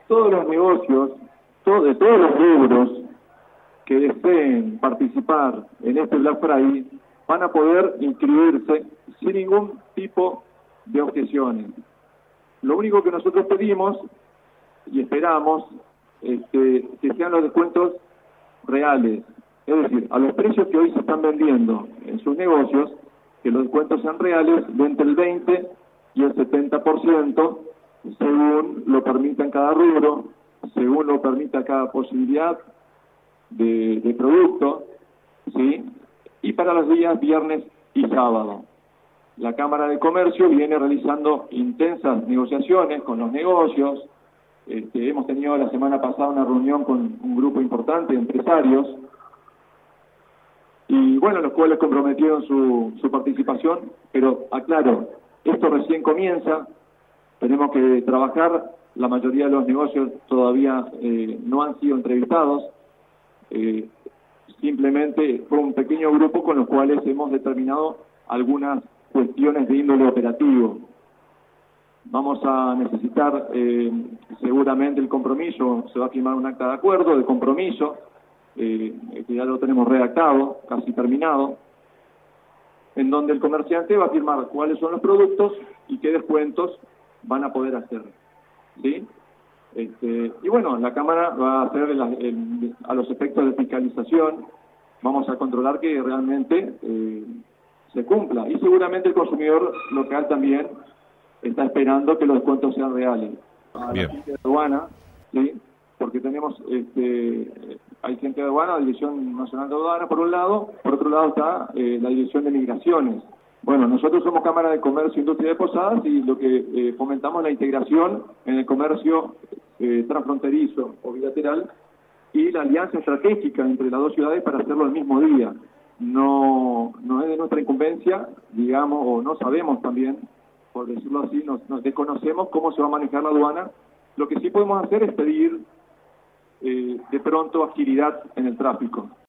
todos los negocios, de todos los rubros que deseen participar en este Black Friday van a poder inscribirse sin ningún tipo de objeciones. Lo único que nosotros pedimos y esperamos que sean los descuentos reales, es decir, a los precios que hoy se están vendiendo en sus negocios, que los descuentos sean reales de entre el 20 y el 70%, según lo permita en cada rubro, según lo permita cada posibilidad de producto, ¿sí? Y para los días viernes y sábado. La Cámara de Comercio viene realizando intensas negociaciones con los negocios. Hemos tenido la semana pasada una reunión con un grupo importante de empresarios y bueno, los cuales comprometieron su participación, pero aclaro, esto recién comienza, tenemos que trabajar, la mayoría de los negocios todavía no han sido entrevistados, simplemente fue un pequeño grupo con los cuales hemos determinado algunas cuestiones de índole operativo. Vamos a necesitar seguramente el compromiso, se va a firmar un acta de acuerdo, de compromiso, que ya lo tenemos redactado, casi terminado, en donde el comerciante va a firmar cuáles son los productos y qué descuentos van a poder hacer, ¿sí? Y bueno, la Cámara va a hacer a los efectos de fiscalización, vamos a controlar que realmente se cumpla, y seguramente el consumidor local también está esperando que los descuentos sean reales. A la gente de aduana, ¿sí? Porque tenemos, hay gente de aduana, Dirección Nacional de Aduana por un lado, por otro lado está la Dirección de Migraciones. Bueno, nosotros somos Cámara de Comercio e Industria de Posadas y lo que fomentamos la integración en el comercio transfronterizo o bilateral y la alianza estratégica entre las dos ciudades para hacerlo el mismo día. No es de nuestra incumbencia, digamos, o no sabemos también, por decirlo así, nos desconocemos cómo se va a manejar la aduana. Lo que sí podemos hacer es pedir de pronto agilidad en el tráfico.